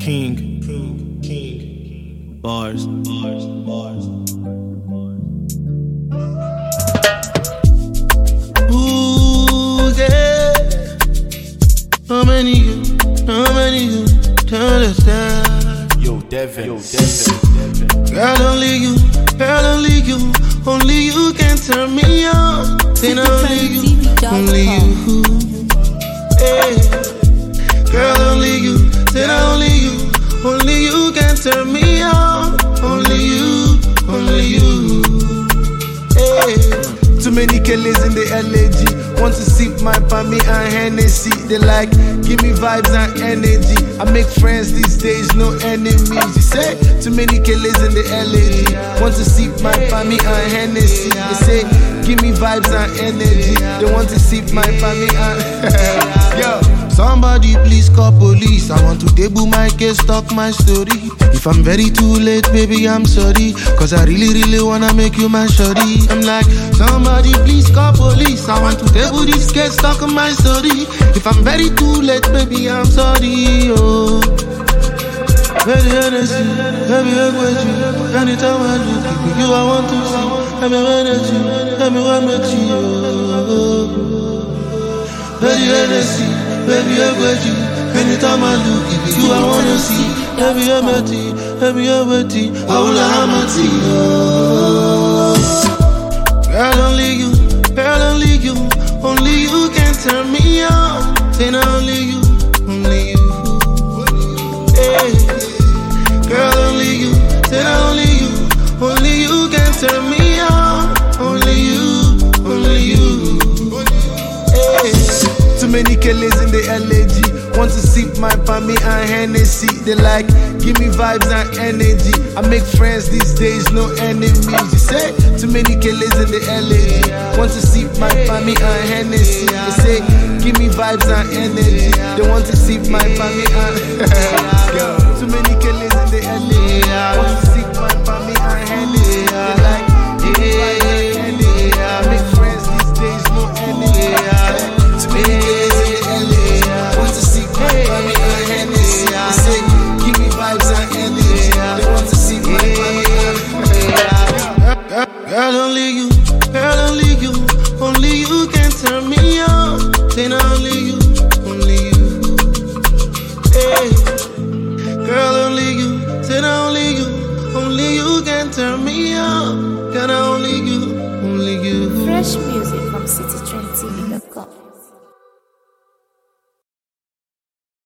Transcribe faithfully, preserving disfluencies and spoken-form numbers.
King, king, king. Bars, bars, bars. Ooh, yeah. How many you, how many you tell us that? Yo, Devin, yo, Devin, Devin. Girl, only you, girl, only you, only you can turn me on. Then only you, only you. Hey. Girl, only you, then only you, only you can turn me on. Only you, only you. Hey. Too many killers in the L A G. Want to sip my palmy and Hennessy. They like, give me vibes and energy. I make friends these days, no enemies. You say, too many killers in the L A G. Want to sip my palmy and Hennessy. They say, give me vibes and energy. They want to sip my palmy and yo. Somebody please call police. I want to debut my case, talk my story. If I'm very too late, baby, I'm sorry. Cause I really, really wanna make you my shorty. I'm like, somebody please call police. I want to debut this case, talk my story. If I'm very too late, baby, I'm sorry. Oh, very honestly, baby, I'm with you. Anytime I look at you, I want to see. I'm energy, I'm with you. Oh, very honestly, baby, I'm with you. Anytime I look at you, I wanna see. Baby, I'm at you, baby, I'm at you. I will have you. Girl, only you, girl, only you, only you can turn me on. Then only you, only you. Hey. Girl, only you, then only you, only you can turn me on. Only you, only you. Hey. Too many killers in the L A G. Want to sip my palmy and Hennessy. They like, give me vibes and energy. I make friends these days, no enemies. You say, too many killers in the L A G. Want to sip my palmy and Hennessy. They say, give me vibes and energy. They want to sip my palmy